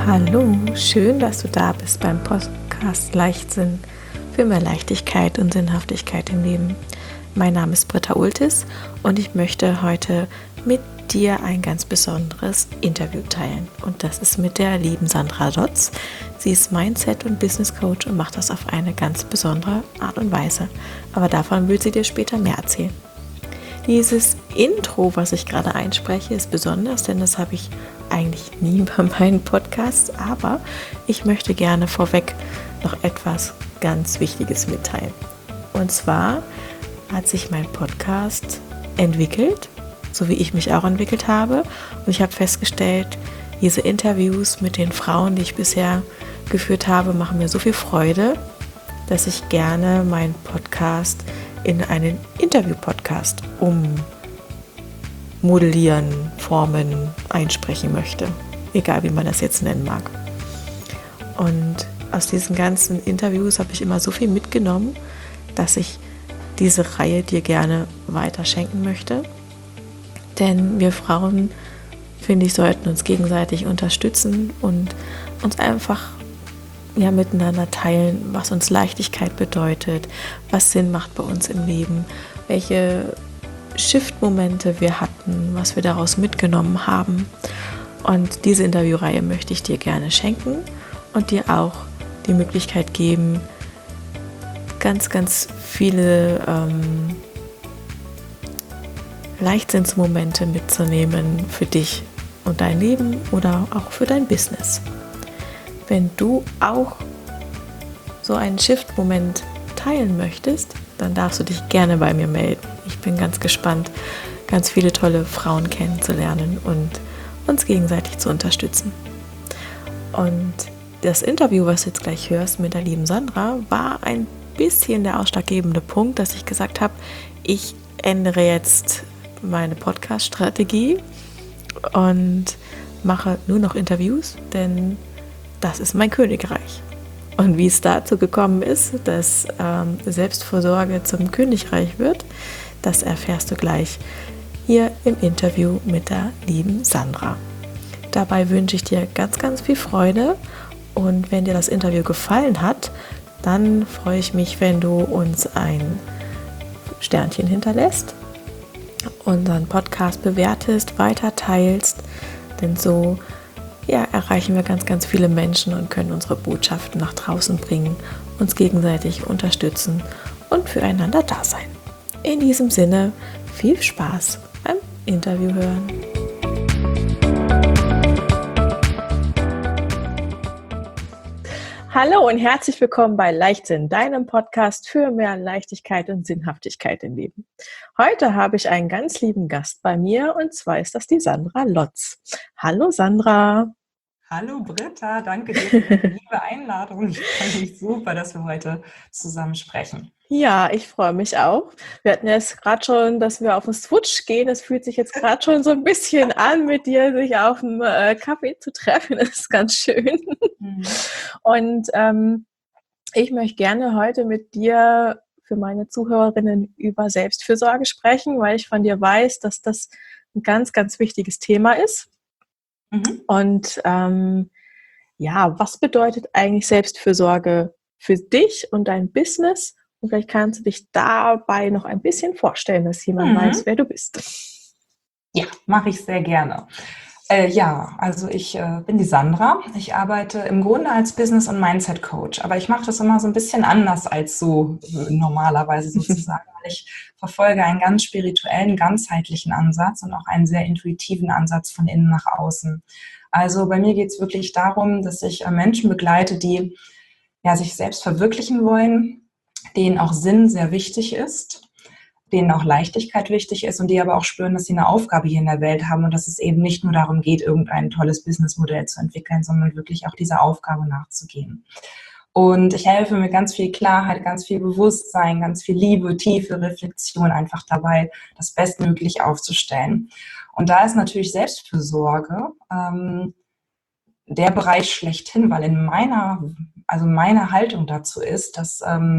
Hallo, schön, dass du da bist beim Podcast Leichtsinn für mehr Leichtigkeit und Sinnhaftigkeit im Leben. Mein Name ist Britta Ultis und ich möchte heute mit dir ein ganz besonderes Interview teilen. Und das ist mit der lieben Sandra Lotz. Sie ist Mindset- und Business Coach und macht das auf eine ganz besondere Art und Weise. Aber davon will sie dir später mehr erzählen. Dieses Intro, was ich gerade einspreche, ist besonders, denn das habe ich eigentlich nie bei meinen Podcasts, aber ich möchte gerne vorweg noch etwas ganz Wichtiges mitteilen. Und zwar hat sich mein Podcast entwickelt, so wie ich mich auch entwickelt habe. Und ich habe festgestellt, diese Interviews mit den Frauen, die ich bisher geführt habe, machen mir so viel Freude, dass ich gerne meinen Podcast in einen Interview-Podcast ummodellieren, formen, einsprechen möchte. Egal, wie man das jetzt nennen mag. Und aus diesen ganzen Interviews habe ich immer so viel mitgenommen, dass ich diese Reihe dir gerne weiterschenken möchte. Denn wir Frauen, finde ich, sollten uns gegenseitig unterstützen und uns einfach miteinander teilen, was uns Leichtigkeit bedeutet, was Sinn macht bei uns im Leben, welche Shift-Momente wir hatten, was wir daraus mitgenommen haben. Und diese Interviewreihe möchte ich dir gerne schenken und dir auch die Möglichkeit geben, ganz, ganz viele Leichtsinnsmomente mitzunehmen für dich und dein Leben oder auch für dein Business. Wenn du auch so einen Shift-Moment teilen möchtest, dann darfst du dich gerne bei mir melden. Ich bin ganz gespannt, ganz viele tolle Frauen kennenzulernen und uns gegenseitig zu unterstützen. Und das Interview, was du jetzt gleich hörst mit der lieben Sandra, war ein bisschen der ausschlaggebende Punkt, dass ich gesagt habe, ich ändere jetzt meine Podcast-Strategie und mache nur noch Interviews, denn das ist mein Königreich. Und wie es dazu gekommen ist, dass Selbstfürsorge zum Königreich wird, das erfährst du gleich hier im Interview mit der lieben Sandra. Dabei wünsche ich dir ganz, ganz viel Freude und wenn dir das Interview gefallen hat, dann freue ich mich, wenn du uns ein Sternchen hinterlässt, unseren Podcast bewertest, weiter teilst, denn so erreichen wir ganz, ganz viele Menschen und können unsere Botschaften nach draußen bringen, uns gegenseitig unterstützen und füreinander da sein. In diesem Sinne, viel Spaß beim Interview hören. Hallo und herzlich willkommen bei Leichtsinn, deinem Podcast für mehr Leichtigkeit und Sinnhaftigkeit im Leben. Heute habe ich einen ganz lieben Gast bei mir und zwar ist das die Sandra Lotz. Hallo Sandra. Hallo Britta, danke dir für die liebe Einladung. Ich freue mich super, dass wir heute zusammen sprechen. Ja, ich freue mich auch. Wir hatten jetzt gerade schon, dass wir auf den Switch gehen. Es fühlt sich jetzt gerade schon so ein bisschen an, mit dir sich auf dem Kaffee zu treffen. Das ist ganz schön. Und ich möchte gerne heute mit dir für meine Zuhörerinnen über Selbstfürsorge sprechen, weil ich von dir weiß, dass das ein ganz, ganz wichtiges Thema ist. Und was bedeutet eigentlich Selbstfürsorge für dich und dein Business? Und vielleicht kannst du dich dabei noch ein bisschen vorstellen, dass jemand weiß, wer du bist. Ja, mache ich sehr gerne. Also ich bin die Sandra. Ich arbeite im Grunde als Business- und Mindset-Coach, aber ich mache das immer so ein bisschen anders als so normalerweise sozusagen, weil ich verfolge einen ganz spirituellen, ganzheitlichen Ansatz und auch einen sehr intuitiven Ansatz von innen nach außen. Also bei mir geht es wirklich darum, dass ich Menschen begleite, die sich selbst verwirklichen wollen, denen auch Sinn sehr wichtig ist, denen auch Leichtigkeit wichtig ist und die aber auch spüren, dass sie eine Aufgabe hier in der Welt haben und dass es eben nicht nur darum geht, irgendein tolles Businessmodell zu entwickeln, sondern wirklich auch dieser Aufgabe nachzugehen. Und ich helfe mit ganz viel Klarheit, ganz viel Bewusstsein, ganz viel Liebe, tiefe Reflexion einfach dabei, das bestmöglich aufzustellen. Und da ist natürlich Selbstfürsorge der Bereich schlechthin, weil in meine Haltung dazu ist, dass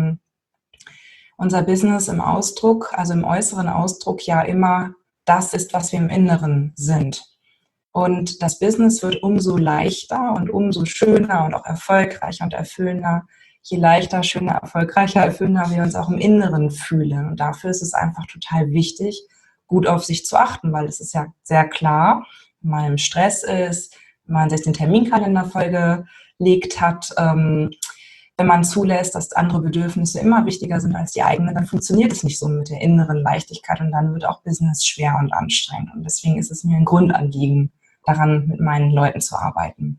unser Business im Ausdruck, also im äußeren Ausdruck ja immer das ist, was wir im Inneren sind. Und das Business wird umso leichter und umso schöner und auch erfolgreicher und erfüllender, je leichter, schöner, erfolgreicher, erfüllender wir uns auch im Inneren fühlen. Und dafür ist es einfach total wichtig, gut auf sich zu achten, weil es ist ja sehr klar, wenn man im Stress ist, wenn man sich den Terminkalender vollgelegt hat, wenn man zulässt, dass andere Bedürfnisse immer wichtiger sind als die eigenen, dann funktioniert es nicht so mit der inneren Leichtigkeit und dann wird auch Business schwer und anstrengend. Und deswegen ist es mir ein Grundanliegen, daran mit meinen Leuten zu arbeiten.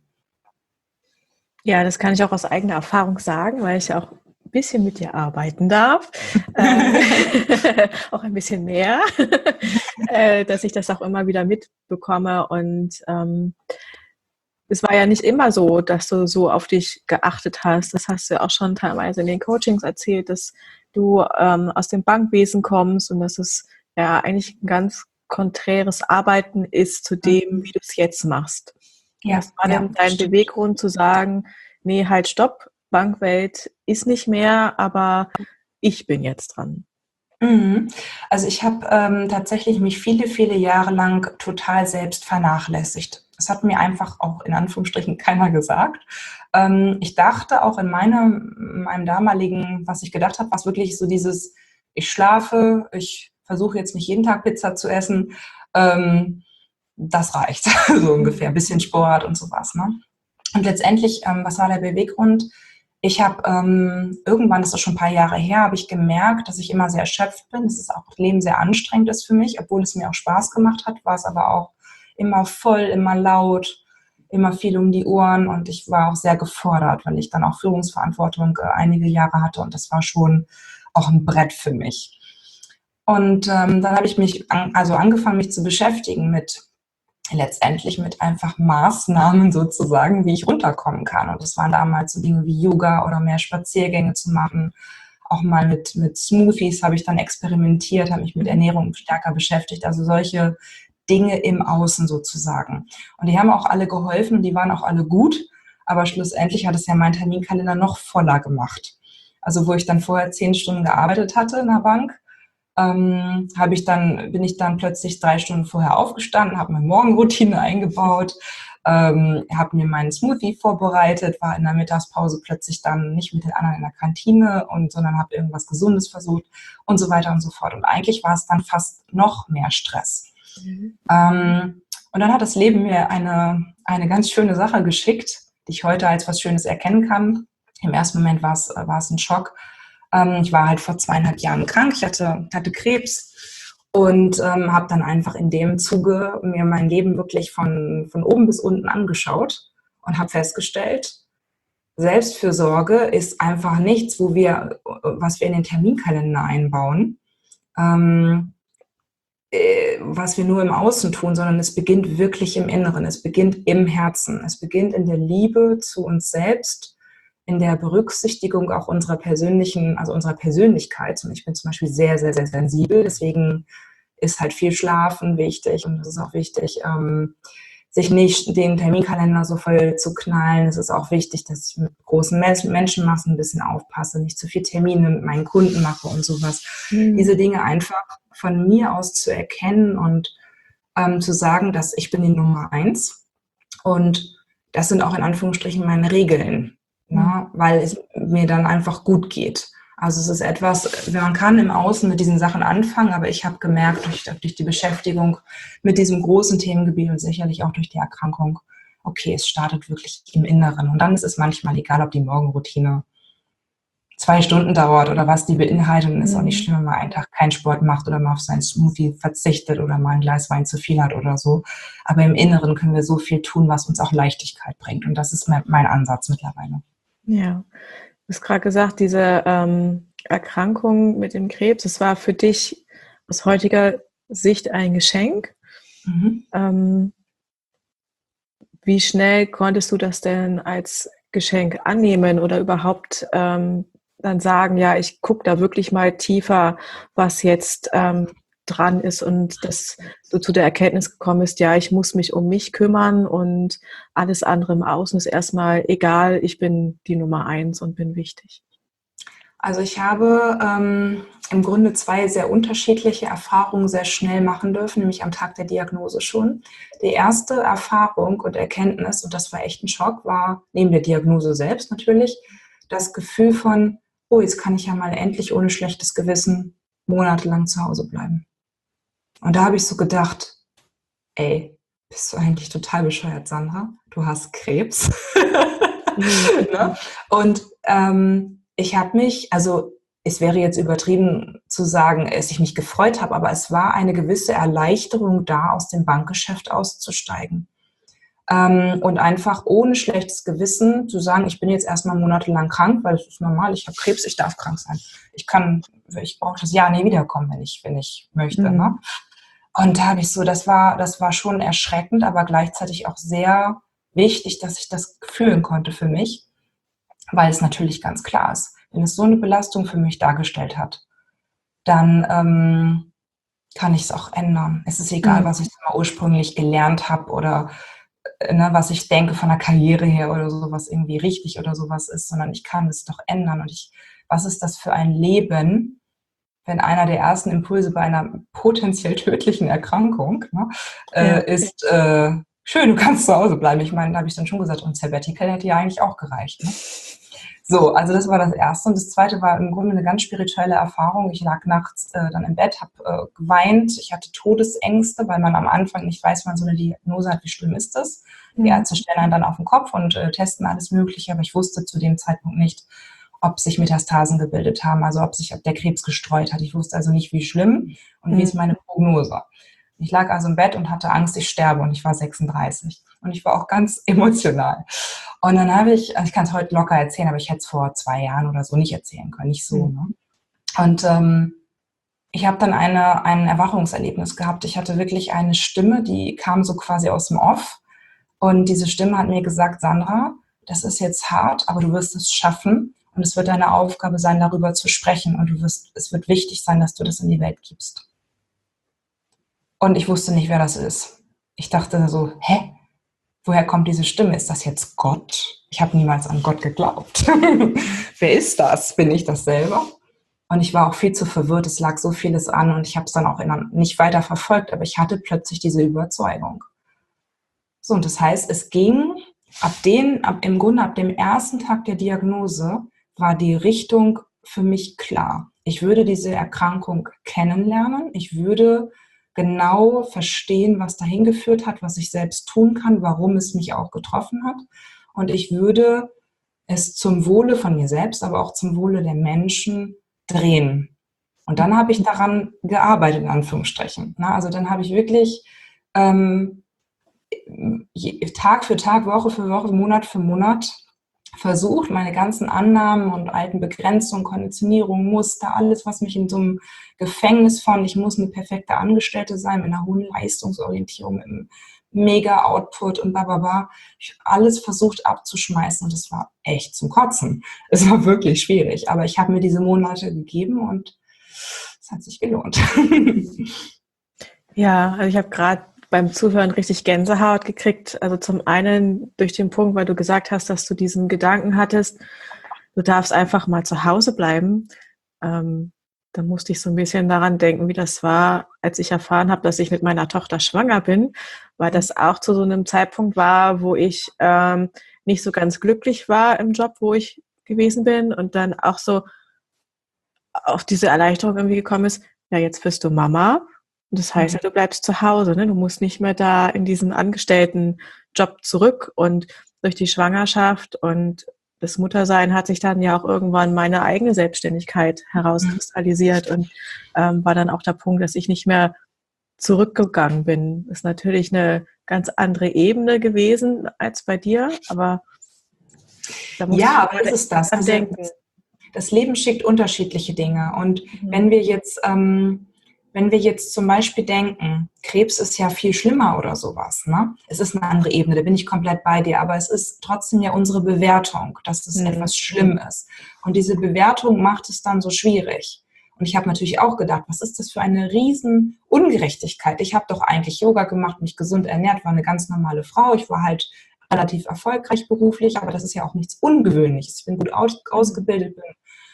Ja, das kann ich auch aus eigener Erfahrung sagen, weil ich auch ein bisschen mit dir arbeiten darf. Auch ein bisschen mehr, dass ich das auch immer wieder mitbekomme. Und es war ja nicht immer so, dass du so auf dich geachtet hast. Das hast du ja auch schon teilweise in den Coachings erzählt, dass du aus dem Bankwesen kommst und dass es ja eigentlich ein ganz konträres Arbeiten ist zu dem, wie du es jetzt machst. Ja, Was war denn dein stimmt. Beweggrund zu sagen, nee, halt, stopp, Bankwelt ist nicht mehr, aber ich bin jetzt dran? Mhm. Also ich habe tatsächlich mich viele, viele Jahre lang total selbst vernachlässigt. Das hat mir einfach auch in Anführungsstrichen keiner gesagt. Ich dachte auch in meinem damaligen, was ich gedacht habe, war es wirklich so dieses, ich schlafe, ich versuche jetzt nicht jeden Tag Pizza zu essen, das reicht, so ungefähr, ein bisschen Sport und sowas. Ne? Und letztendlich, was war der Beweggrund? Ich habe irgendwann, das ist schon ein paar Jahre her, habe ich gemerkt, dass ich immer sehr erschöpft bin, dass es auch das Leben sehr anstrengend ist für mich, obwohl es mir auch Spaß gemacht hat, war es aber auch immer voll, immer laut, immer viel um die Ohren und ich war auch sehr gefordert, weil ich dann auch Führungsverantwortung einige Jahre hatte und das war schon auch ein Brett für mich. Und dann habe ich mich angefangen, mich zu beschäftigen letztendlich mit einfach Maßnahmen sozusagen, wie ich runterkommen kann. Und das waren damals so Dinge wie Yoga oder mehr Spaziergänge zu machen. Auch mal mit Smoothies habe ich dann experimentiert, habe mich mit Ernährung stärker beschäftigt. Also solche Dinge im Außen sozusagen. Und die haben auch alle geholfen und die waren auch alle gut. Aber schlussendlich hat es ja meinen Terminkalender noch voller gemacht. Also wo ich dann vorher 10 Stunden gearbeitet hatte in der Bank, bin ich dann plötzlich 3 Stunden vorher aufgestanden, habe meine Morgenroutine eingebaut, habe mir meinen Smoothie vorbereitet, war in der Mittagspause plötzlich dann nicht mit den anderen in der Kantine, sondern habe irgendwas Gesundes versucht und so weiter und so fort. Und eigentlich war es dann fast noch mehr Stress. Mhm. Und dann hat das Leben mir eine ganz schöne Sache geschickt, die ich heute als was Schönes erkennen kann. Im ersten Moment war es ein Schock. Ich war halt vor 2,5 Jahren krank, ich hatte Krebs und habe dann einfach in dem Zuge mir mein Leben wirklich von oben bis unten angeschaut und habe festgestellt, Selbstfürsorge ist einfach nichts, was wir in den Terminkalender einbauen, was wir nur im Außen tun, sondern es beginnt wirklich im Inneren, es beginnt im Herzen, es beginnt in der Liebe zu uns selbst, in der Berücksichtigung auch unserer Persönlichkeit. Und ich bin zum Beispiel sehr, sehr, sehr sensibel, deswegen ist halt viel Schlafen wichtig und es ist auch wichtig, sich nicht den Terminkalender so voll zu knallen. Es ist auch wichtig, dass ich mit großen Menschenmassen ein bisschen aufpasse, nicht zu viel Termine mit meinen Kunden mache und sowas. Diese Dinge einfach von mir aus zu erkennen und zu sagen, dass ich bin die Nummer 1 und das sind auch in Anführungsstrichen meine Regeln. Ja, weil es mir dann einfach gut geht. Also es ist etwas, man kann im Außen mit diesen Sachen anfangen, aber ich habe gemerkt, durch die Beschäftigung mit diesem großen Themengebiet und sicherlich auch durch die Erkrankung, okay, es startet wirklich im Inneren. Und dann ist es manchmal egal, ob die Morgenroutine 2 Stunden dauert oder was die beinhaltet. Und es ist auch nicht schlimm, wenn man einen Tag keinen Sport macht oder mal auf seinen Smoothie verzichtet oder mal ein Glas Wein zu viel hat oder so. Aber im Inneren können wir so viel tun, was uns auch Leichtigkeit bringt. Und das ist mein Ansatz mittlerweile. Ja, du hast gerade gesagt, diese Erkrankung mit dem Krebs, das war für dich aus heutiger Sicht ein Geschenk. Wie schnell konntest du das denn als Geschenk annehmen oder überhaupt dann sagen, ja, ich gucke da wirklich mal tiefer, was jetzt dran ist und dass du zu der Erkenntnis gekommen bist, ja, ich muss mich um mich kümmern und alles andere im Außen ist erstmal egal, ich bin die Nummer 1 und bin wichtig. Also ich habe im Grunde zwei sehr unterschiedliche Erfahrungen sehr schnell machen dürfen, nämlich am Tag der Diagnose schon. Die erste Erfahrung und Erkenntnis, und das war echt ein Schock, war neben der Diagnose selbst natürlich das Gefühl von, oh, jetzt kann ich ja mal endlich ohne schlechtes Gewissen monatelang zu Hause bleiben. Und da habe ich so gedacht, ey, bist du eigentlich total bescheuert, Sandra? Du hast Krebs. Ne? Und ich habe mich, also es wäre jetzt übertrieben zu sagen, dass ich mich gefreut habe, aber es war eine gewisse Erleichterung da, aus dem Bankgeschäft auszusteigen. Und einfach ohne schlechtes Gewissen zu sagen, ich bin jetzt erstmal monatelang krank, weil es ist normal, ich habe Krebs, ich darf krank sein. Ich brauche das Jahr nie wiederkommen, wenn ich möchte. Mhm. Ne? Und da habe ich so, das war schon erschreckend, aber gleichzeitig auch sehr wichtig, dass ich das fühlen konnte für mich, weil es natürlich ganz klar ist, wenn es so eine Belastung für mich dargestellt hat, dann kann ich es auch ändern. Es ist egal, was ich mal ursprünglich gelernt habe oder was ich denke von der Karriere her oder so, was irgendwie richtig oder sowas ist, sondern ich kann es doch ändern. Und was ist das für ein Leben, wenn einer der ersten Impulse bei einer potenziell tödlichen Erkrankung ist, schön, du kannst zu Hause bleiben. Ich meine, da habe ich dann schon gesagt, und Sabbatical hätte ja eigentlich auch gereicht. Ne? So, also das war das Erste. Und das Zweite war im Grunde eine ganz spirituelle Erfahrung. Ich lag nachts dann im Bett, habe geweint. Ich hatte Todesängste, weil man am Anfang nicht weiß, wenn man so eine Diagnose hat, wie schlimm ist das. Die Ärzte stellen einen dann auf den Kopf und testen alles Mögliche. Aber ich wusste zu dem Zeitpunkt nicht, ob sich Metastasen gebildet haben, also ob der Krebs gestreut hat. Ich wusste also nicht, wie schlimm und wie ist meine Prognose. Ich lag also im Bett und hatte Angst, ich sterbe und ich war 36. Und ich war auch ganz emotional. Und dann habe ich kann es heute locker erzählen, aber ich hätte es vor 2 Jahren oder so nicht erzählen können, nicht so. Ne? Und ich habe dann ein Erwachungserlebnis gehabt. Ich hatte wirklich eine Stimme, die kam so quasi aus dem Off. Und diese Stimme hat mir gesagt, Sandra, das ist jetzt hart, aber du wirst es schaffen. Und es wird deine Aufgabe sein, darüber zu sprechen. Und es wird wichtig sein, dass du das in die Welt gibst. Und ich wusste nicht, wer das ist. Ich dachte so, hä? Woher kommt diese Stimme? Ist das jetzt Gott? Ich habe niemals an Gott geglaubt. Wer ist das? Bin ich das selber? Und ich war auch viel zu verwirrt. Es lag so vieles an und ich habe es dann auch nicht weiter verfolgt. Aber ich hatte plötzlich diese Überzeugung. So, und das heißt, es ging im Grunde ab dem ersten Tag der Diagnose war die Richtung für mich klar. Ich würde diese Erkrankung kennenlernen. Ich würde genau verstehen, was dahin geführt hat, was ich selbst tun kann, warum es mich auch getroffen hat. Und ich würde es zum Wohle von mir selbst, aber auch zum Wohle der Menschen drehen. Und dann habe ich daran gearbeitet, in Anführungsstrichen. Also dann habe ich wirklich Tag für Tag, Woche für Woche, Monat für Monat versucht, meine ganzen Annahmen und alten Begrenzungen, Konditionierungen, Muster, alles, was mich in so einem Gefängnis fand, ich muss eine perfekte Angestellte sein, mit einer hohen Leistungsorientierung, mit einem Mega-Output und bababa. Ich habe alles versucht abzuschmeißen und es war echt zum Kotzen. Es war wirklich schwierig, aber ich habe mir diese Monate gegeben und es hat sich gelohnt. Ja, also ich habe gerade beim Zuhören richtig Gänsehaut gekriegt. Also zum einen durch den Punkt, weil du gesagt hast, dass du diesen Gedanken hattest, du darfst einfach mal zu Hause bleiben. Da musste ich so ein bisschen daran denken, wie das war, als ich erfahren habe, dass ich mit meiner Tochter schwanger bin, weil das auch zu so einem Zeitpunkt war, wo ich nicht so ganz glücklich war im Job, wo ich gewesen bin und dann auch so auf diese Erleichterung irgendwie gekommen ist, ja, jetzt bist du Mama. Und das heißt ja, du bleibst zu Hause, ne? Du musst nicht mehr da in diesen Angestelltenjob zurück. Und durch die Schwangerschaft und das Muttersein hat sich dann ja auch irgendwann meine eigene Selbstständigkeit herauskristallisiert und war dann auch der Punkt, dass ich nicht mehr zurückgegangen bin. Ist natürlich eine ganz andere Ebene gewesen als bei dir, aber da muss Ja, ich aber ist es das? dran denken. Das Leben schickt unterschiedliche Dinge. Und wenn wir jetzt zum Beispiel denken, Krebs ist ja viel schlimmer oder sowas, ne? Es ist eine andere Ebene, da bin ich komplett bei dir, aber es ist trotzdem ja unsere Bewertung, dass es etwas schlimm ist. Und diese Bewertung macht es dann so schwierig. Und ich habe natürlich auch gedacht, was ist das für eine riesen Ungerechtigkeit? Ich habe doch eigentlich Yoga gemacht, mich gesund ernährt, war eine ganz normale Frau. Ich war halt relativ erfolgreich beruflich, aber das ist ja auch nichts Ungewöhnliches. Ich bin gut ausgebildet, bin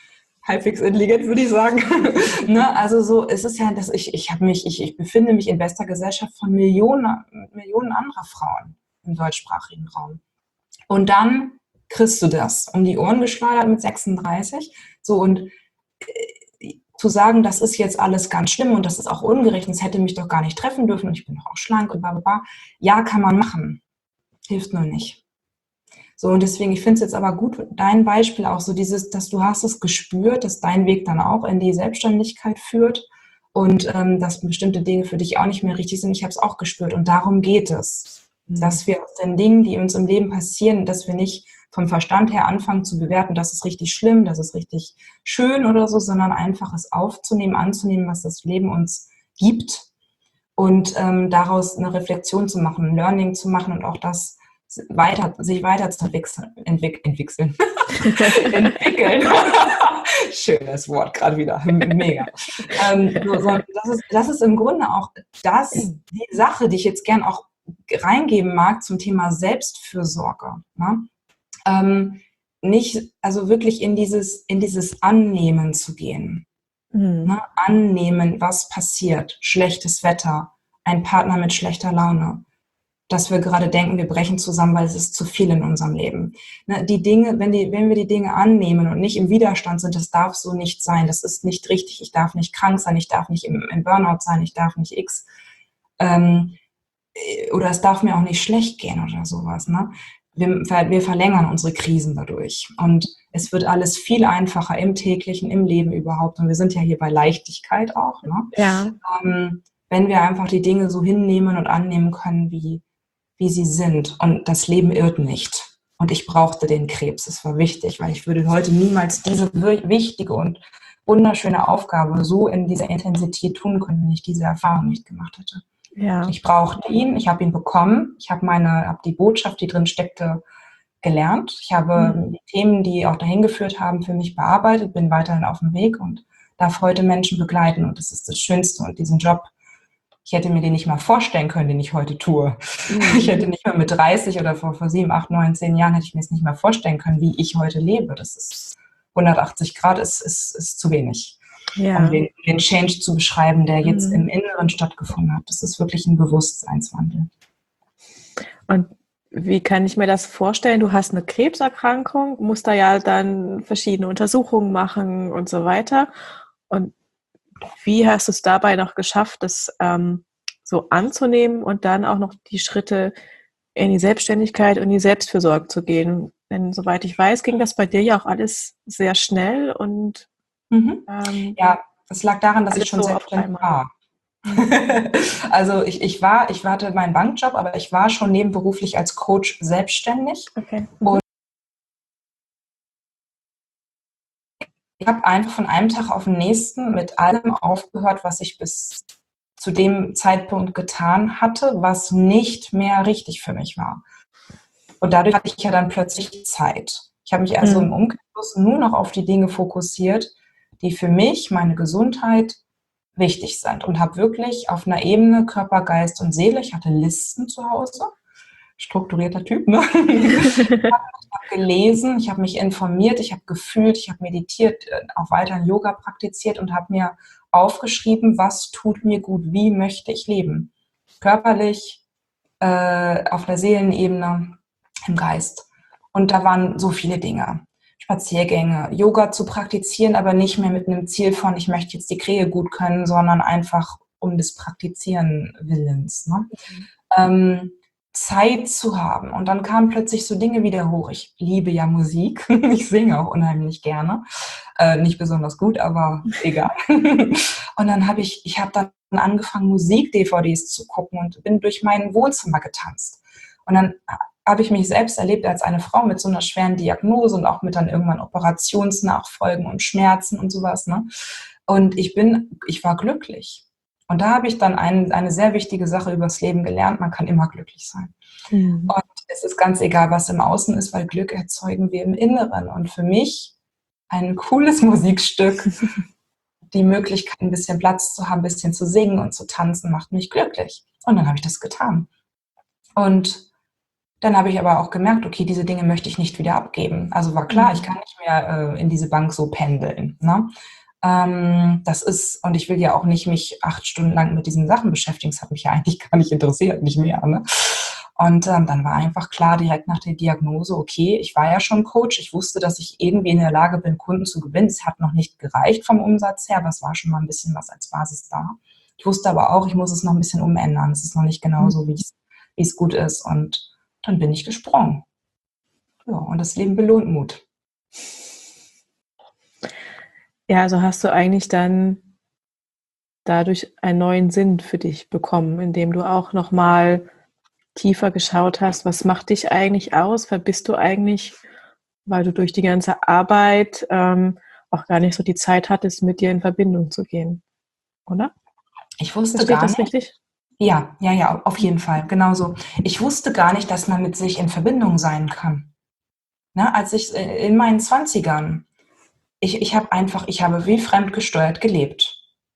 halbwegs intelligent, würde ich sagen. Ne? Also so, es ist ja, dass ich befinde mich in bester Gesellschaft von Millionen anderer Frauen im deutschsprachigen Raum. Und dann kriegst du das um die Ohren geschleudert mit 36. So, und zu sagen, das ist jetzt alles ganz schlimm und das ist auch ungerecht, das hätte mich doch gar nicht treffen dürfen und ich bin doch auch schlank und bla bla bla. Ja, kann man machen. Hilft nur nicht. So, und deswegen, ich finde es jetzt aber gut, dein Beispiel auch so dieses, dass du hast es gespürt, dass dein Weg dann auch in die Selbstständigkeit führt und dass bestimmte Dinge für dich auch nicht mehr richtig sind. Ich habe es auch gespürt und darum geht es, dass wir aus den Dingen, die uns im Leben passieren, dass wir nicht vom Verstand her anfangen zu bewerten, das ist richtig schlimm, das ist richtig schön oder so, sondern einfach es aufzunehmen, anzunehmen, was das Leben uns gibt und daraus eine Reflexion zu machen, ein Learning zu machen und auch das sich weiter zu entwickeln. Schönes Wort, gerade wieder. Mega. Das ist im Grunde auch die Sache, die ich jetzt gern auch reingeben mag zum Thema Selbstfürsorge. Ne? Nicht, also wirklich in dieses Annehmen zu gehen. Ne? Annehmen, was passiert. Schlechtes Wetter, ein Partner mit schlechter Laune. Dass wir gerade denken, wir brechen zusammen, weil es ist zu viel in unserem Leben. Ne, die Dinge, wenn wir die Dinge annehmen und nicht im Widerstand sind, das darf so nicht sein, das ist nicht richtig, ich darf nicht krank sein, ich darf nicht im Burnout sein, ich darf nicht X, oder es darf mir auch nicht schlecht gehen oder sowas. Ne? Wir verlängern unsere Krisen dadurch und es wird alles viel einfacher im täglichen, im Leben überhaupt und wir sind ja hier bei Leichtigkeit auch. Ne? Ja. Wenn wir einfach die Dinge so hinnehmen und annehmen können, wie sie sind. Und das Leben irrt nicht. Und ich brauchte den Krebs. Das war wichtig, weil ich würde heute niemals diese wichtige und wunderschöne Aufgabe so in dieser Intensität tun können, wenn ich diese Erfahrung nicht gemacht hätte. Ja. Ich brauchte ihn, ich habe ihn bekommen. Ich habe die Botschaft, die drin steckte, gelernt. Ich habe die Themen, die auch dahin geführt haben, für mich bearbeitet, bin weiterhin auf dem Weg und darf heute Menschen begleiten. Und das ist das Schönste. Und diesen Job, ich hätte mir den nicht mal vorstellen können, den ich heute tue. Ich hätte nicht mal mit 30 oder vor 7, 8, 9, 10 Jahren hätte ich mir es nicht mal vorstellen können, wie ich heute lebe. Das ist 180 Grad ist zu wenig. Ja. Um den Change zu beschreiben, der jetzt im Inneren stattgefunden hat. Das ist wirklich ein Bewusstseinswandel. Und wie kann ich mir das vorstellen? Du hast eine Krebserkrankung, musst da ja dann verschiedene Untersuchungen machen und so weiter. Und wie hast du es dabei noch geschafft, das so anzunehmen und dann auch noch die Schritte in die Selbstständigkeit und die Selbstfürsorge zu gehen? Denn soweit ich weiß, ging das bei dir ja auch alles sehr schnell und ja, das lag daran, dass ich schon so selbstständig war. Also ich hatte meinen Bankjob, aber ich war schon nebenberuflich als Coach selbstständig. Okay. Und ich habe einfach von einem Tag auf den nächsten mit allem aufgehört, was ich bis zu dem Zeitpunkt getan hatte, was nicht mehr richtig für mich war. Und dadurch hatte ich ja dann plötzlich Zeit. Ich habe mich also im Umkehrschluss nur noch auf die Dinge fokussiert, die für mich, meine Gesundheit, wichtig sind. Und habe wirklich auf einer Ebene Körper, Geist und Seele, ich hatte Listen zu Hause, strukturierter Typ, ne? Ich habe gelesen, ich habe mich informiert, ich habe gefühlt, ich habe meditiert, auch weiterhin Yoga praktiziert und habe mir aufgeschrieben, was tut mir gut, wie möchte ich leben. Körperlich, auf der Seelenebene, im Geist. Und da waren so viele Dinge. Spaziergänge, Yoga zu praktizieren, aber nicht mehr mit einem Ziel von, ich möchte jetzt die Krähe gut können, sondern einfach um des Praktizieren Willens. Ne? Zeit zu haben. Und dann kamen plötzlich so Dinge wieder hoch. Ich liebe ja Musik. Ich singe auch unheimlich gerne. Nicht besonders gut, aber egal. Und dann habe ich dann angefangen, Musik-DVDs zu gucken und bin durch mein Wohnzimmer getanzt. Und dann habe ich mich selbst erlebt als eine Frau mit so einer schweren Diagnose und auch mit dann irgendwann Operationsnachfolgen und Schmerzen und sowas. Ne? Und ich war glücklich. Und da habe ich dann eine sehr wichtige Sache übers Leben gelernt. Man kann immer glücklich sein. Und es ist ganz egal, was im Außen ist, weil Glück erzeugen wir im Inneren. Und für mich ein cooles Musikstück, die Möglichkeit, ein bisschen Platz zu haben, ein bisschen zu singen und zu tanzen, macht mich glücklich. Und dann habe ich das getan. Und Dann habe ich aber auch gemerkt, okay, diese Dinge möchte ich nicht wieder abgeben. Also war klar, ich kann nicht mehr in diese Bank so pendeln. Ne? Das ist, und ich will ja auch nicht mich 8 Stunden lang mit diesen Sachen beschäftigen. Das hat mich ja eigentlich gar nicht interessiert, nicht mehr. Ne? Und dann war einfach klar direkt nach der Diagnose, okay, ich war ja schon Coach. Ich wusste, dass ich irgendwie in der Lage bin, Kunden zu gewinnen. Es hat noch nicht gereicht vom Umsatz her, aber es war schon mal ein bisschen was als Basis da. Ich wusste aber auch, ich muss es noch ein bisschen umändern. Es ist noch nicht genauso, wie es gut ist. Und dann bin ich gesprungen. Ja, und das Leben belohnt Mut. Ja, also hast du eigentlich dann dadurch einen neuen Sinn für dich bekommen, indem du auch nochmal tiefer geschaut hast, was macht dich eigentlich aus? Wer bist du eigentlich? Weil du durch die ganze Arbeit auch gar nicht so die Zeit hattest, mit dir in Verbindung zu gehen, oder? Ich wusste Verstehe ich gar das nicht. richtig? Ja, auf jeden Fall, genauso. Ich wusste gar nicht, dass man mit sich in Verbindung sein kann. Ne, als ich in meinen 20ern, ich habe wie fremdgesteuert gelebt.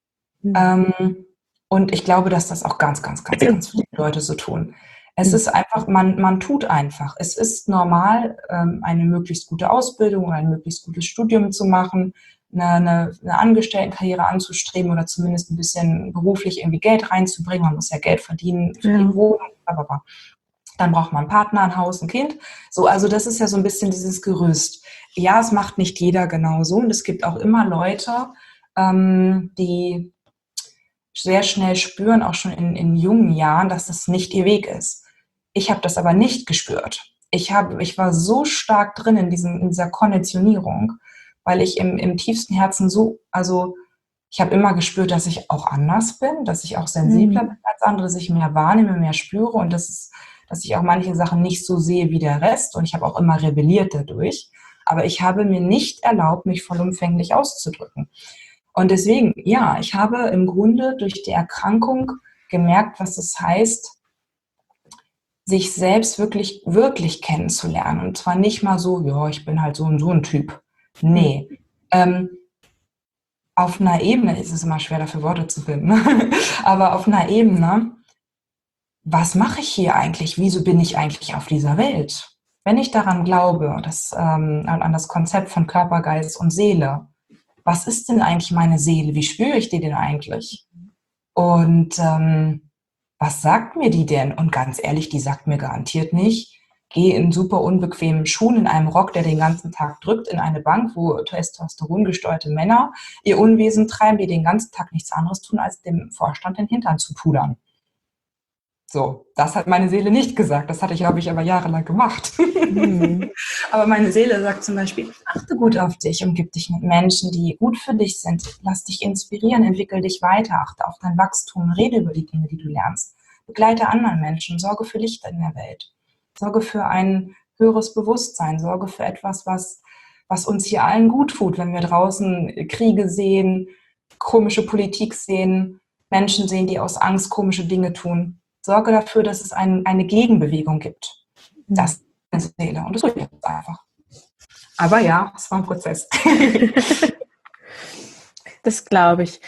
Und ich glaube, dass das auch ganz, ganz, ganz, ganz viele Leute so tun. Es ist einfach, man tut einfach. Es ist normal, eine möglichst gute Ausbildung oder ein möglichst gutes Studium zu machen, eine Angestelltenkarriere anzustreben oder zumindest ein bisschen beruflich irgendwie Geld reinzubringen. Man muss ja Geld verdienen für die Wohnung, aber dann braucht man einen Partner, ein Haus, ein Kind. So, also das ist ja so ein bisschen dieses Gerüst. Ja, es macht nicht jeder genauso und es gibt auch immer Leute, die sehr schnell spüren, auch schon in jungen Jahren, dass das nicht ihr Weg ist. Ich habe das aber nicht gespürt. Ich war so stark drin in dieser Konditionierung, weil ich im tiefsten Herzen ich habe immer gespürt, dass ich auch anders bin, dass ich auch sensibler bin als andere, dass ich mehr wahrnehme, mehr spüre und dass ich auch manche Sachen nicht so sehe wie der Rest. Und ich habe auch immer rebelliert dadurch. Aber ich habe mir nicht erlaubt, mich vollumfänglich auszudrücken. Und deswegen, ja, ich habe im Grunde durch die Erkrankung gemerkt, was es heißt, sich selbst wirklich, wirklich kennenzulernen. Und zwar nicht mal so, ja, ich bin halt so und so ein Typ. Nee. Auf einer Ebene ist es immer schwer, dafür Worte zu finden. Aber auf einer Ebene, was mache ich hier eigentlich? Wieso bin ich eigentlich auf dieser Welt? Wenn ich daran glaube, an das Konzept von Körper, Geist und Seele, was ist denn eigentlich meine Seele? Wie spüre ich die denn eigentlich? Und was sagt mir die denn? Und ganz ehrlich, die sagt mir garantiert nicht, geh in super unbequemen Schuhen, in einem Rock, der den ganzen Tag drückt, in eine Bank, wo testosterongesteuerte Männer ihr Unwesen treiben, die den ganzen Tag nichts anderes tun, als dem Vorstand den Hintern zu pudern. So, das hat meine Seele nicht gesagt. Das habe ich aber jahrelang gemacht. Aber meine Seele sagt zum Beispiel, achte gut auf dich, umgib dich mit Menschen, die gut für dich sind. Lass dich inspirieren, entwickel dich weiter, achte auf dein Wachstum, rede über die Dinge, die du lernst. Begleite anderen Menschen, sorge für Licht in der Welt. Sorge für ein höheres Bewusstsein, sorge für etwas, was uns hier allen gut tut, wenn wir draußen Kriege sehen, komische Politik sehen, Menschen sehen, die aus Angst komische Dinge tun. Sorge dafür, dass es eine Gegenbewegung gibt. Das ist eine Seele. Und das tue ich jetzt einfach. Aber ja, es war ein Prozess. Das glaube ich.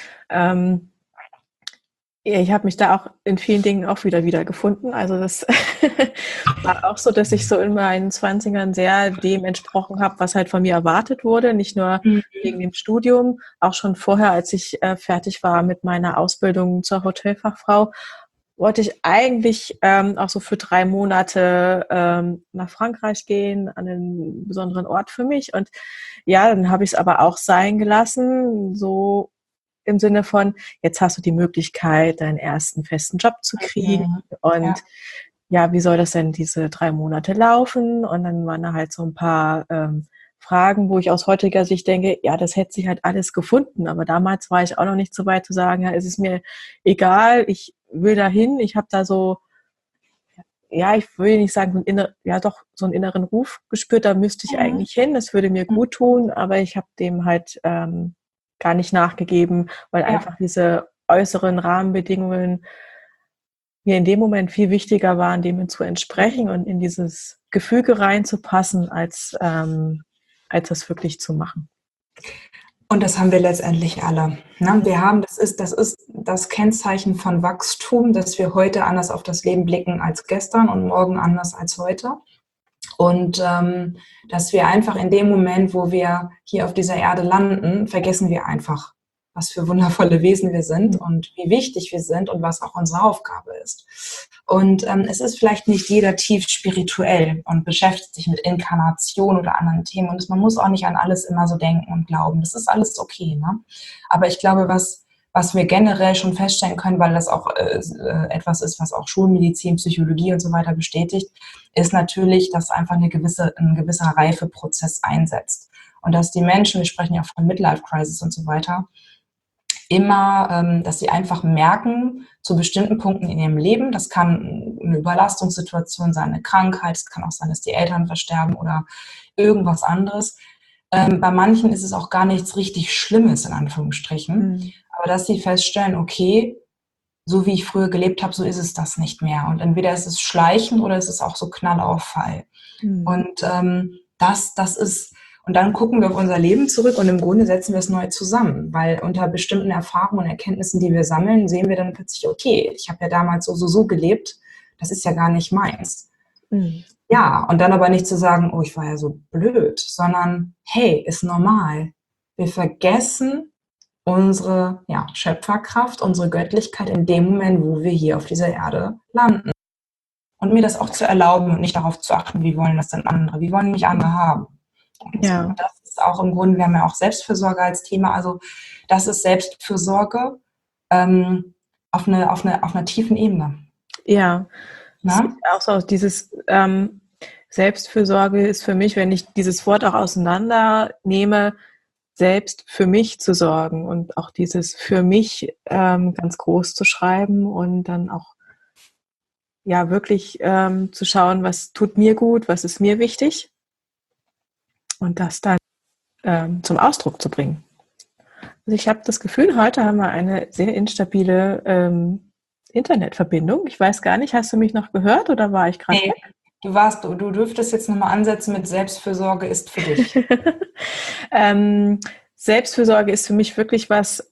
Ich habe mich da auch in vielen Dingen auch wieder gefunden. Also das war auch so, dass ich so in meinen 20ern sehr dem entsprochen habe, was halt von mir erwartet wurde. Nicht nur wegen dem Studium, auch schon vorher, als ich fertig war mit meiner Ausbildung zur Hotelfachfrau, wollte ich eigentlich auch so für 3 Monate nach Frankreich gehen, an einen besonderen Ort für mich. Und ja, dann habe ich es aber auch sein gelassen, so im Sinne von, jetzt hast du die Möglichkeit, deinen ersten festen Job zu kriegen. Und ja, wie soll das denn diese 3 Monate laufen? Und dann waren da halt so ein paar Fragen, wo ich aus heutiger Sicht denke, ja, das hätte sich halt alles gefunden. Aber damals war ich auch noch nicht so weit zu sagen, ja, es ist mir egal, ich will dahin. Ich habe da so, ja, ich will nicht sagen, so einen inneren Ruf gespürt, da müsste ich eigentlich hin, das würde mir gut tun, aber ich habe dem halt gar nicht nachgegeben, weil einfach diese äußeren Rahmenbedingungen mir in dem Moment viel wichtiger waren, dem zu entsprechen und in dieses Gefüge reinzupassen, als das wirklich zu machen. Und das haben wir letztendlich alle. Ne? Wir haben, das ist das Kennzeichen von Wachstum, dass wir heute anders auf das Leben blicken als gestern und morgen anders als heute. Und dass wir einfach in dem Moment, wo wir hier auf dieser Erde landen, vergessen wir einfach, was für wundervolle Wesen wir sind und wie wichtig wir sind und was auch unsere Aufgabe ist. Und es ist vielleicht nicht jeder tief spirituell und beschäftigt sich mit Inkarnation oder anderen Themen. Und man muss auch nicht an alles immer so denken und glauben. Das ist alles okay. Ne? Aber ich glaube, was wir generell schon feststellen können, weil das auch etwas ist, was auch Schulmedizin, Psychologie und so weiter bestätigt, ist natürlich, dass einfach ein gewisser Reifeprozess einsetzt. Und dass die Menschen, wir sprechen ja auch von Midlife-Crisis und so weiter, immer, dass sie einfach merken, zu bestimmten Punkten in ihrem Leben, das kann eine Überlastungssituation sein, eine Krankheit, es kann auch sein, dass die Eltern versterben oder irgendwas anderes. Bei manchen ist es auch gar nichts richtig Schlimmes, in Anführungsstrichen, aber dass sie feststellen, okay, so wie ich früher gelebt habe, so ist es das nicht mehr. Und entweder ist es schleichend oder ist es auch so Knallauffall. Und das ist, und dann gucken wir auf unser Leben zurück und im Grunde setzen wir es neu zusammen, weil unter bestimmten Erfahrungen und Erkenntnissen, die wir sammeln, sehen wir dann plötzlich, okay, ich habe ja damals so gelebt, das ist ja gar nicht meins. Ja, und dann aber nicht zu sagen, oh, ich war ja so blöd, sondern hey, ist normal. Wir vergessen unsere Schöpferkraft, unsere Göttlichkeit in dem Moment, wo wir hier auf dieser Erde landen. Und mir das auch zu erlauben und nicht darauf zu achten, wie wollen das denn andere, wie wollen mich andere haben. Und so. Und das ist auch im Grunde, wir haben ja auch Selbstfürsorge als Thema, also das ist Selbstfürsorge auf einer tiefen Ebene. Ja, das ist auch so, dieses Selbstfürsorge ist für mich, wenn ich dieses Wort auch auseinander nehme, selbst für mich zu sorgen und auch dieses für mich ganz groß zu schreiben und dann auch ja wirklich zu schauen, was tut mir gut, was ist mir wichtig und das dann zum Ausdruck zu bringen. Also ich habe das Gefühl, heute haben wir eine sehr instabile Internetverbindung. Ich weiß gar nicht, hast du mich noch gehört oder war ich gerade weg? Du dürftest jetzt nochmal ansetzen mit Selbstfürsorge ist für dich. Selbstfürsorge ist für mich wirklich was,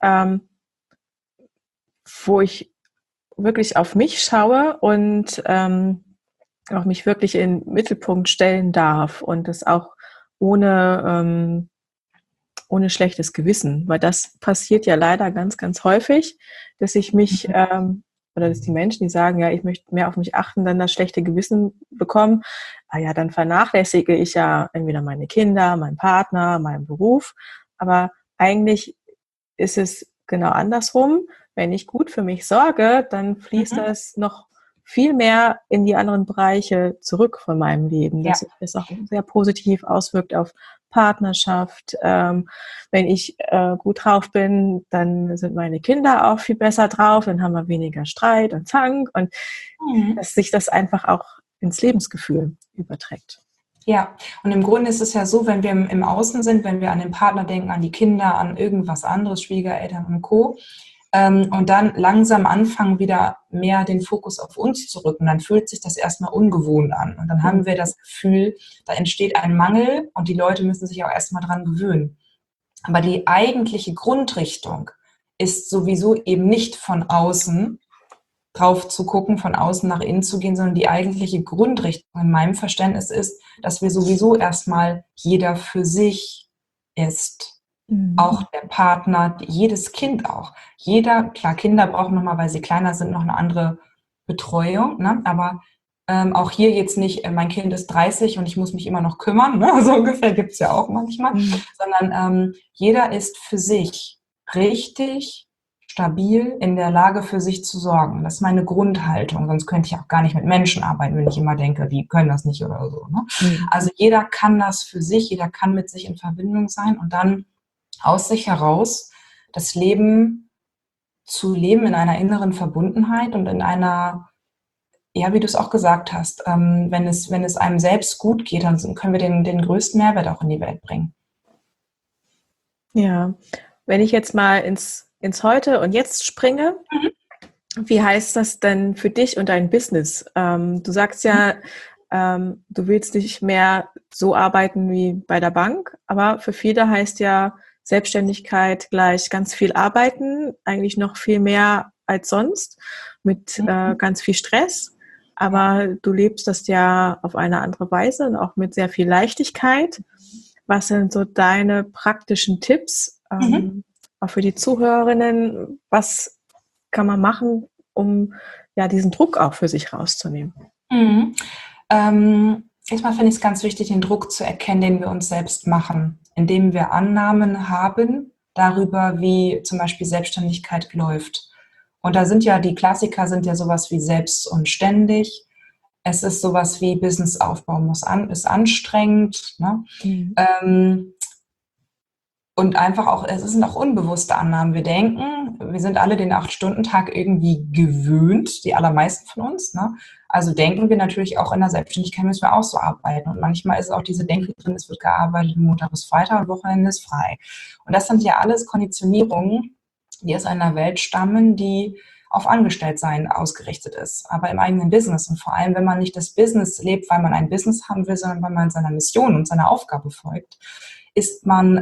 wo ich wirklich auf mich schaue und auch mich wirklich in den Mittelpunkt stellen darf und das auch ohne schlechtes Gewissen, weil das passiert ja leider ganz, ganz häufig, dass ich mich oder dass die Menschen, die sagen, ja, ich möchte mehr auf mich achten, dann das schlechte Gewissen bekommen, ja, dann vernachlässige ich ja entweder meine Kinder, meinen Partner, meinen Beruf, aber eigentlich ist es genau andersrum. Wenn ich gut für mich sorge, dann fließt das noch viel mehr in die anderen Bereiche zurück von meinem Leben, dass sich das auch sehr positiv auswirkt auf Partnerschaft. Wenn ich gut drauf bin, dann sind meine Kinder auch viel besser drauf, dann haben wir weniger Streit und Zank und dass sich das einfach auch ins Lebensgefühl überträgt. Ja, und im Grunde ist es ja so, wenn wir im Außen sind, wenn wir an den Partner denken, an die Kinder, an irgendwas anderes, Schwiegereltern und Co., und dann langsam anfangen, wieder mehr den Fokus auf uns zu rücken, dann fühlt sich das erstmal ungewohnt an. Und dann haben wir das Gefühl, da entsteht ein Mangel und die Leute müssen sich auch erstmal dran gewöhnen. Aber die eigentliche Grundrichtung ist sowieso eben nicht von außen drauf zu gucken, von außen nach innen zu gehen, sondern die eigentliche Grundrichtung in meinem Verständnis ist, dass wir sowieso erstmal jeder für sich ist. Auch der Partner, jedes Kind auch. Klar, Kinder brauchen nochmal, weil sie kleiner sind, noch eine andere Betreuung, ne? Aber auch hier jetzt nicht, mein Kind ist 30 und ich muss mich immer noch kümmern, ne? So ungefähr gibt es ja auch manchmal, sondern jeder ist für sich richtig stabil in der Lage, für sich zu sorgen. Das ist meine Grundhaltung, sonst könnte ich auch gar nicht mit Menschen arbeiten, wenn ich immer denke, die können das nicht oder so, ne? Also jeder kann das für sich, jeder kann mit sich in Verbindung sein und dann aus sich heraus das Leben zu leben in einer inneren Verbundenheit und in einer, ja, wie du es auch gesagt hast, wenn es einem selbst gut geht, dann können wir den größten Mehrwert auch in die Welt bringen. Ja, wenn ich jetzt mal ins Heute und Jetzt springe, wie heißt das denn für dich und dein Business? Du sagst ja, du willst nicht mehr so arbeiten wie bei der Bank, aber für viele heißt ja Selbstständigkeit gleich ganz viel arbeiten, eigentlich noch viel mehr als sonst, mit ganz viel Stress. Aber du lebst das ja auf eine andere Weise und auch mit sehr viel Leichtigkeit. Was sind so deine praktischen Tipps, Mhm. auch für die Zuhörerinnen? Was kann man machen, um ja diesen Druck auch für sich rauszunehmen? Mhm. Erstmal finde ich es ganz wichtig, den Druck zu erkennen, den wir uns selbst machen, indem wir Annahmen haben darüber, wie zum Beispiel Selbstständigkeit läuft. Und da sind ja die Klassiker, sind ja sowas wie selbst und ständig. Es ist sowas wie Businessaufbau ist anstrengend. Ne? Mhm. Ähm, Und einfach auch, es sind auch unbewusste Annahmen. Wir denken, wir sind alle den 8-Stunden-Tag irgendwie gewöhnt, die allermeisten von uns. Ne? Also denken wir natürlich auch in der Selbstständigkeit müssen wir auch so arbeiten. Und manchmal ist auch diese Denke drin, es wird gearbeitet, Montag bis Freitag und Wochenende ist frei. Und das sind ja alles Konditionierungen, die aus einer Welt stammen, die auf Angestelltsein ausgerichtet ist, aber im eigenen Business. Und vor allem, wenn man nicht das Business lebt, weil man ein Business haben will, sondern weil man seiner Mission und seiner Aufgabe folgt, ist man,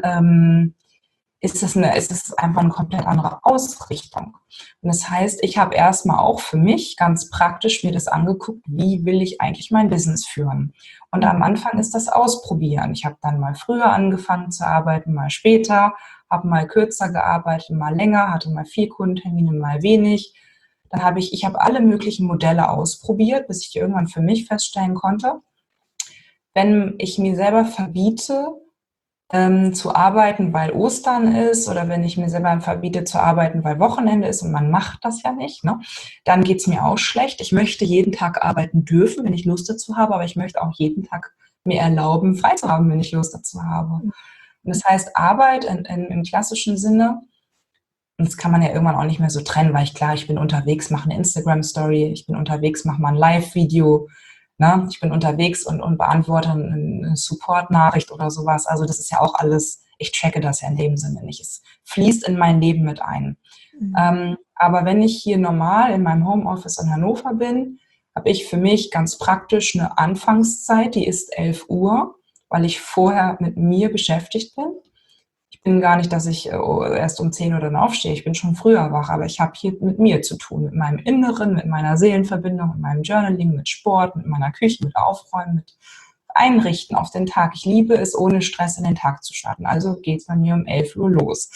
ist es einfach eine komplett andere Ausrichtung. Und das heißt, ich habe erstmal auch für mich ganz praktisch mir das angeguckt, wie will ich eigentlich mein Business führen. Und am Anfang ist das Ausprobieren. Ich habe dann mal früher angefangen zu arbeiten, mal später, habe mal kürzer gearbeitet, mal länger, hatte mal 4 Kundentermine, mal wenig. Dann ich habe alle möglichen Modelle ausprobiert, bis ich irgendwann für mich feststellen konnte, wenn ich mir selber verbiete, zu arbeiten, weil Ostern ist oder wenn ich mir selber verbiete zu arbeiten, weil Wochenende ist und man macht das ja nicht, ne, dann geht's mir auch schlecht. Ich möchte jeden Tag arbeiten dürfen, wenn ich Lust dazu habe, aber ich möchte auch jeden Tag mir erlauben, frei zu haben, wenn ich Lust dazu habe. Und das heißt, Arbeit im klassischen Sinne, und das kann man ja irgendwann auch nicht mehr so trennen, weil ich bin unterwegs, mache eine Instagram-Story, ich bin unterwegs, mache mal ein Live-Video, ne? Ich bin unterwegs und beantworte eine Support-Nachricht oder sowas. Also das ist ja auch alles, ich tracke das ja in dem Sinne nicht. Es fließt in mein Leben mit ein. Mhm. Aber wenn ich hier normal in meinem Homeoffice in Hannover bin, habe ich für mich ganz praktisch eine Anfangszeit, die ist 11 Uhr, weil ich vorher mit mir beschäftigt bin. Ich bin gar nicht, dass ich erst um 10 Uhr dann aufstehe. Ich bin schon früher wach, aber ich habe hier mit mir zu tun, mit meinem Inneren, mit meiner Seelenverbindung, mit meinem Journaling, mit Sport, mit meiner Küche, mit Aufräumen, mit Einrichten auf den Tag. Ich liebe es, ohne Stress in den Tag zu starten. Also geht es bei mir um 11 Uhr los.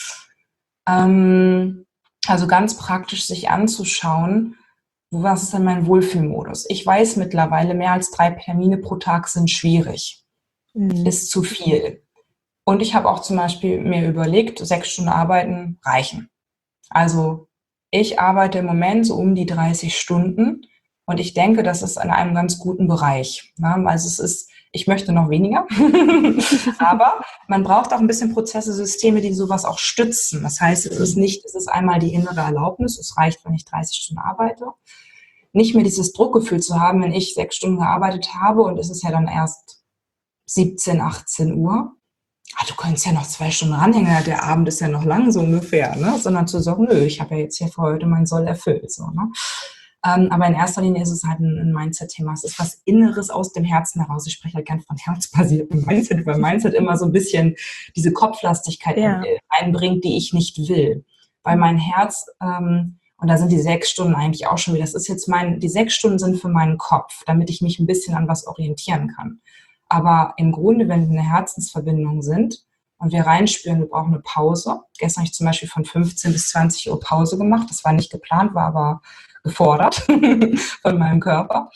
Also ganz praktisch sich anzuschauen, was ist denn mein Wohlfühlmodus? Ich weiß mittlerweile, mehr als 3 Termine pro Tag sind schwierig. Mhm. Ist zu viel. Und ich habe auch zum Beispiel mir überlegt, 6 Stunden arbeiten reichen. Also ich arbeite im Moment so um die 30 Stunden und ich denke, das ist in einem ganz guten Bereich. Ne? Also ich möchte noch weniger, aber man braucht auch ein bisschen Prozesse, Systeme, die sowas auch stützen. Das heißt, es ist einmal die innere Erlaubnis, es reicht, wenn ich 30 Stunden arbeite. Nicht mehr dieses Druckgefühl zu haben, wenn ich 6 Stunden gearbeitet habe und es ist ja dann erst 17, 18 Uhr. Du könntest ja noch 2 Stunden ranhängen, der Abend ist ja noch lang, so ungefähr, ne? Sondern zu sagen, nö, ich habe ja jetzt hier für heute mein Soll erfüllt. So, ne? Aber in erster Linie ist es halt ein Mindset-Thema. Es ist was Inneres aus dem Herzen heraus. Ich spreche halt gern von herzbasiertem Mindset, weil Mindset immer so ein bisschen diese Kopflastigkeit einbringt, die ich nicht will. Weil mein Herz, und da sind die 6 Stunden eigentlich auch schon wieder, die 6 Stunden sind für meinen Kopf, damit ich mich ein bisschen an was orientieren kann. Aber im Grunde, wenn wir eine Herzensverbindung sind und wir reinspüren, wir brauchen eine Pause. Gestern habe ich zum Beispiel von 15 bis 20 Uhr Pause gemacht. Das war nicht geplant, war aber gefordert von meinem Körper.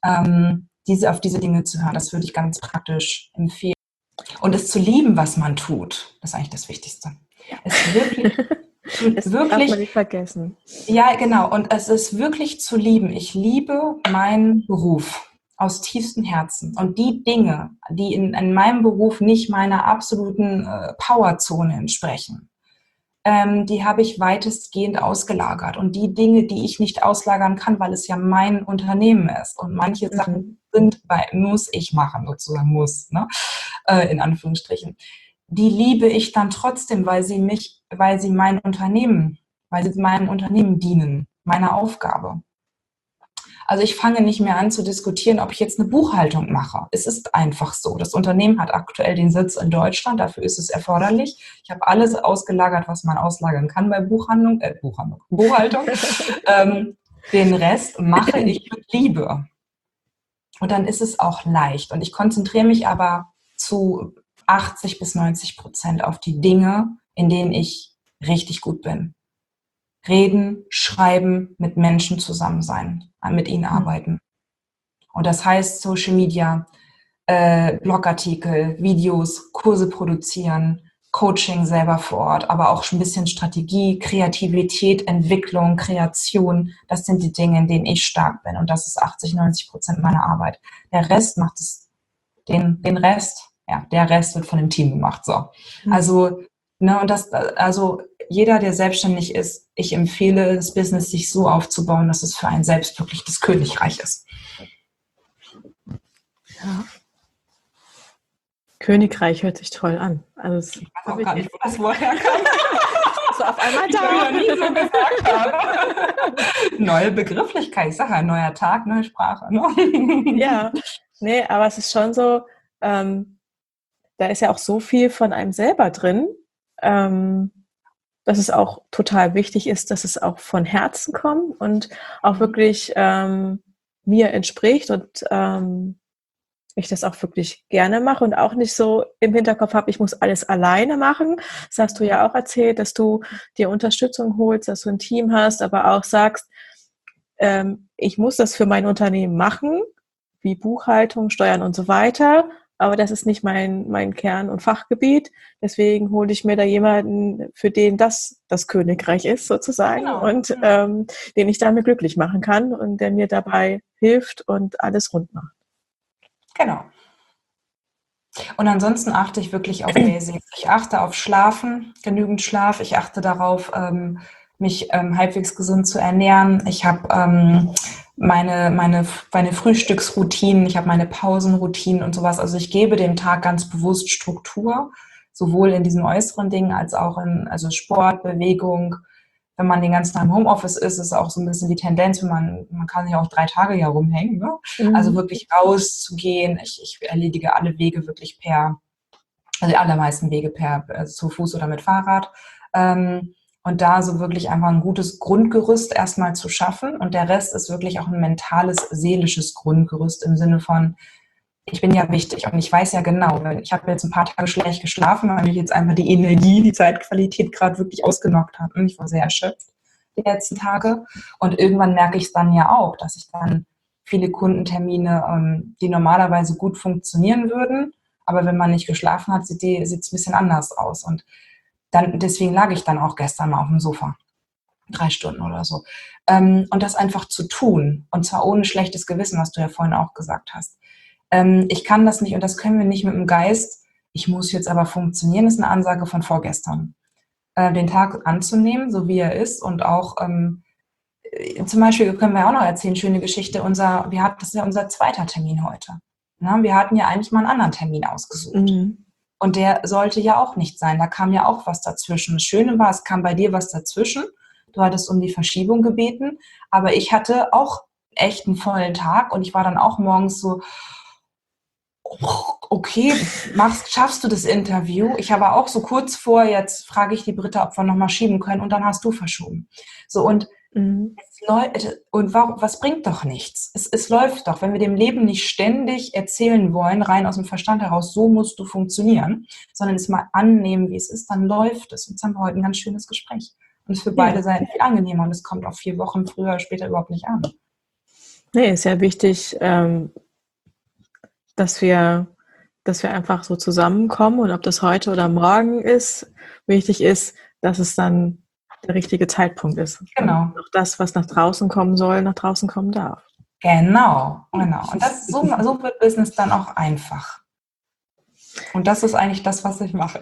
Auf diese Dinge zu hören, das würde ich ganz praktisch empfehlen. Und es zu lieben, was man tut, das ist eigentlich das Wichtigste. Es Das darf man nicht vergessen. Ja, genau. Und es ist wirklich zu lieben. Ich liebe meinen Beruf aus tiefstem Herzen. Und die Dinge, die in meinem Beruf nicht meiner absoluten Powerzone entsprechen, die habe ich weitestgehend ausgelagert. Und die Dinge, die ich nicht auslagern kann, weil es ja mein Unternehmen ist. Und manche Sachen muss ich machen, sozusagen muss, ne? In Anführungsstrichen. Die liebe ich dann trotzdem, weil sie meinem Unternehmen dienen, meiner Aufgabe. Also ich fange nicht mehr an zu diskutieren, ob ich jetzt eine Buchhaltung mache. Es ist einfach so. Das Unternehmen hat aktuell den Sitz in Deutschland, dafür ist es erforderlich. Ich habe alles ausgelagert, was man auslagern kann bei Buchhaltung. Den Rest mache ich mit Liebe. Und dann ist es auch leicht. Und ich konzentriere mich aber zu 80-90% auf die Dinge, in denen ich richtig gut bin. Reden, schreiben, mit Menschen zusammen sein, mit ihnen arbeiten. Und das heißt Social Media, Blogartikel, Videos, Kurse produzieren, Coaching selber vor Ort, aber auch schon ein bisschen Strategie, Kreativität, Entwicklung, Kreation. Das sind die Dinge, in denen ich stark bin. Und das ist 80-90% meiner Arbeit. Der Rest macht es, den Rest, ja, der Rest wird von dem Team gemacht. So. Also, ne, und also jeder, der selbstständig ist, ich empfehle, das Business sich so aufzubauen, dass es für einen selbst wirklich das Königreich ist. Ja. Königreich hört sich toll an. Also ich weiß auch gar nicht, wo das Wort herkam. So auf einmal da. Ich noch nie so gesagt habe. Neue Begrifflichkeit, ich sage ja, neuer Tag, neue Sprache. Ne? Ja, nee, aber es ist schon so, da ist ja auch so viel von einem selber drin, dass es auch total wichtig ist, dass es auch von Herzen kommt und auch wirklich mir entspricht und ich das auch wirklich gerne mache und auch nicht so im Hinterkopf habe, ich muss alles alleine machen. Das hast du ja auch erzählt, dass du dir Unterstützung holst, dass du ein Team hast, aber auch sagst, ich muss das für mein Unternehmen machen, wie Buchhaltung, Steuern und so weiter, aber das ist nicht mein Kern- und Fachgebiet. Deswegen hole ich mir da jemanden, für den das Königreich ist sozusagen, genau. Und den ich damit glücklich machen kann und der mir dabei hilft und alles rund macht. Genau. Und ansonsten achte ich wirklich auf Basics. Ich achte auf Schlafen, genügend Schlaf. Ich achte darauf, mich halbwegs gesund zu ernähren. Ich habe meine Frühstücksroutinen, ich habe meine Pausenroutinen und sowas. Also ich gebe dem Tag ganz bewusst Struktur, sowohl in diesen äußeren Dingen als auch in Sport, Bewegung. Wenn man den ganzen Tag im Homeoffice ist auch so ein bisschen die Tendenz, man kann ja auch 3 Tage ja rumhängen. Ne? Also wirklich rauszugehen. Ich erledige alle Wege wirklich also die allermeisten Wege zu Fuß oder mit Fahrrad. Und da so wirklich einfach ein gutes Grundgerüst erstmal zu schaffen. Und der Rest ist wirklich auch ein mentales, seelisches Grundgerüst im Sinne von, ich bin ja wichtig und ich weiß ja genau, ich habe jetzt ein paar Tage schlecht geschlafen, weil mich jetzt einfach die Energie, die Zeitqualität gerade wirklich ausgenockt hat. Und ich war sehr erschöpft die letzten Tage. Und irgendwann merke ich es dann ja auch, dass ich dann viele Kundentermine, die normalerweise gut funktionieren würden, aber wenn man nicht geschlafen hat, sieht es ein bisschen anders aus. Und deswegen lag ich dann auch gestern mal auf dem Sofa. 3 Stunden oder so. Und das einfach zu tun. Und zwar ohne schlechtes Gewissen, was du ja vorhin auch gesagt hast. Ich kann das nicht und das können wir nicht mit dem Geist, ich muss jetzt aber funktionieren, ist eine Ansage von vorgestern. Den Tag anzunehmen, so wie er ist und auch zum Beispiel können wir auch noch erzählen, schöne Geschichte, das ist ja unser 2. Termin heute. Na, wir hatten ja eigentlich mal einen anderen Termin ausgesucht. Und der sollte ja auch nicht sein, da kam ja auch was dazwischen. Das Schöne war, es kam bei dir was dazwischen, du hattest um die Verschiebung gebeten, aber ich hatte auch echt einen vollen Tag und ich war dann auch morgens so, okay, schaffst du das Interview? Ich habe auch so kurz vor, jetzt frage ich die Britta, ob wir nochmal schieben können und dann hast du verschoben. So und was bringt doch nichts? Es läuft doch, wenn wir dem Leben nicht ständig erzählen wollen, rein aus dem Verstand heraus, so musst du funktionieren, sondern es mal annehmen, wie es ist, dann läuft es. Und jetzt haben wir heute ein ganz schönes Gespräch. Und es ist für beide Seiten viel angenehmer und es kommt auch 4 Wochen früher oder später überhaupt nicht an. Nee, ist ja wichtig, dass wir einfach so zusammenkommen und ob das heute oder morgen ist, wichtig ist, dass es dann der richtige Zeitpunkt ist. Genau. Und auch das, was nach draußen kommen soll, nach draußen kommen darf. Genau. Und so wird Business dann auch einfach. Und das ist eigentlich das, was ich mache.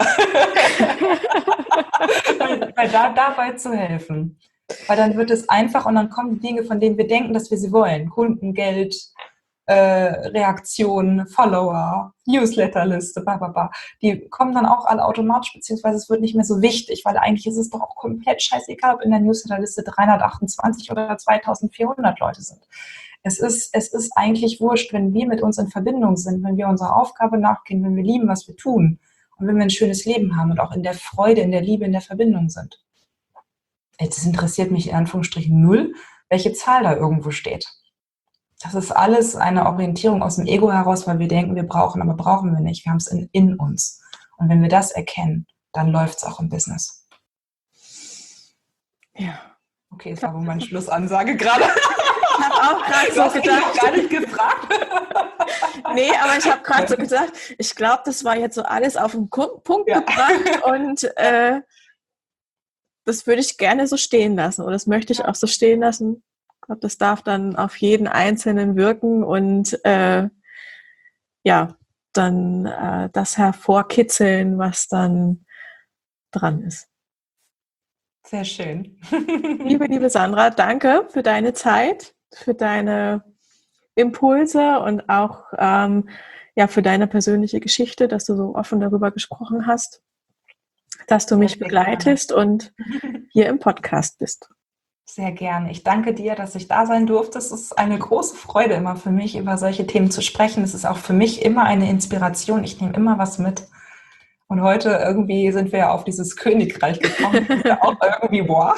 Weil dabei zu helfen. Weil dann wird es einfach und dann kommen die Dinge, von denen wir denken, dass wir sie wollen. Kunden, Geld, Reaktionen, Follower, Newsletterliste, bla. Die kommen dann auch alle automatisch, beziehungsweise es wird nicht mehr so wichtig, weil eigentlich ist es doch auch komplett scheißegal, ob in der Newsletterliste 328 oder 2400 Leute sind. Es ist eigentlich wurscht, wenn wir mit uns in Verbindung sind, wenn wir unserer Aufgabe nachgehen, wenn wir lieben, was wir tun und wenn wir ein schönes Leben haben und auch in der Freude, in der Liebe, in der Verbindung sind. Jetzt interessiert mich in Anführungsstrichen null, welche Zahl da irgendwo steht. Das ist alles eine Orientierung aus dem Ego heraus, weil wir denken, wir brauchen, aber brauchen wir nicht. Wir haben es in uns. Und wenn wir das erkennen, dann läuft es auch im Business. Ja. Okay, das war wohl meine Schlussansage gerade. Ich habe auch gerade so gedacht. Gar nicht gefragt. Nee, aber ich habe gerade so gedacht, ich glaube, das war jetzt so alles auf den Punkt gebracht und das würde ich gerne so stehen lassen oder das möchte ich auch so stehen lassen. Ich glaube, das darf dann auf jeden Einzelnen wirken und dann das hervorkitzeln, was dann dran ist. Sehr schön. Liebe Sandra, danke für deine Zeit, für deine Impulse und auch für deine persönliche Geschichte, dass du so offen darüber gesprochen hast, dass du mich begleitest und hier im Podcast bist. Sehr gerne. Ich danke dir, dass ich da sein durfte. Es ist eine große Freude immer für mich, über solche Themen zu sprechen. Es ist auch für mich immer eine Inspiration. Ich nehme immer was mit. Und heute irgendwie sind wir ja auf dieses Königreich gekommen. Das ist ja auch irgendwie, boah,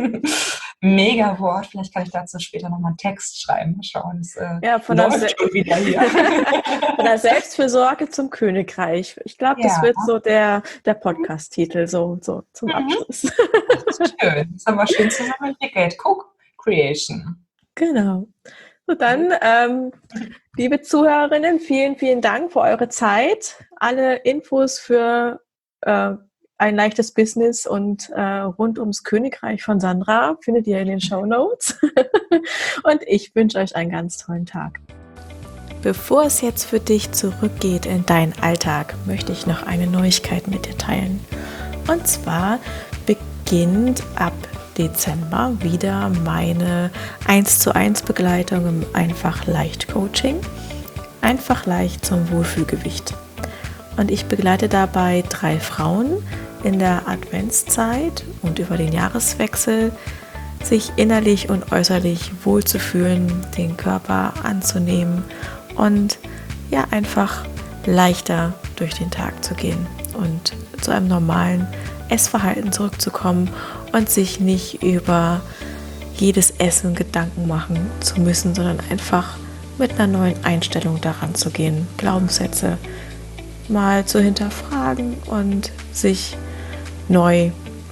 mega Wort. Vielleicht kann ich dazu später nochmal einen Text schreiben. Schauen, es von läuft schon wieder hier. Von der Selbstfürsorge zum Königreich. Ich glaube, das wird so der Podcast-Titel so zum Abschluss. Das ist schön. Das haben wir schön zusammen entwickelt. Co-Creation. Genau. So, dann, liebe Zuhörerinnen, vielen, vielen Dank für eure Zeit. Alle Infos für ein leichtes Business und rund ums Königreich von Sandra findet ihr in den Shownotes. Und ich wünsche euch einen ganz tollen Tag. Bevor es jetzt für dich zurückgeht in deinen Alltag, möchte ich noch eine Neuigkeit mit dir teilen. Und zwar beginnt ab Dezember wieder meine 1:1 Begleitung im Einfach-Leicht-Coaching. Einfach leicht zum Wohlfühlgewicht. Und ich begleite dabei 3 Frauen in der Adventszeit und über den Jahreswechsel, sich innerlich und äußerlich wohlzufühlen, den Körper anzunehmen und einfach leichter durch den Tag zu gehen und zu einem normalen Essverhalten zurückzukommen und sich nicht über jedes Essen Gedanken machen zu müssen, sondern einfach mit einer neuen Einstellung daran zu gehen, Glaubenssätze mal zu hinterfragen und sich neu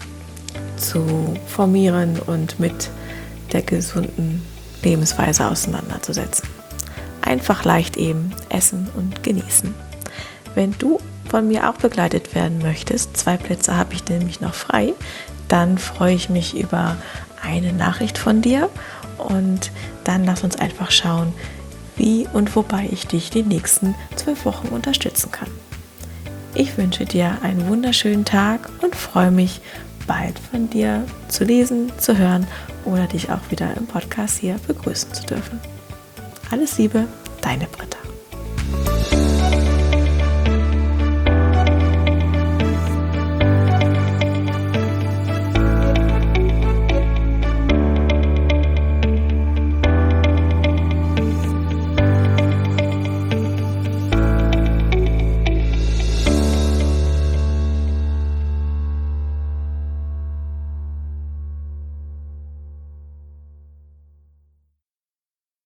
zu formieren und mit der gesunden Lebensweise auseinanderzusetzen. Einfach leicht eben essen und genießen. Wenn du von mir auch begleitet werden möchtest, 2 Plätze habe ich nämlich noch frei, dann freue ich mich über eine Nachricht von dir und dann lass uns einfach schauen, wie und wobei ich dich die nächsten 12 Wochen unterstützen kann. Ich wünsche dir einen wunderschönen Tag und freue mich, bald von dir zu lesen, zu hören oder dich auch wieder im Podcast hier begrüßen zu dürfen. Alles Liebe, deine Britta.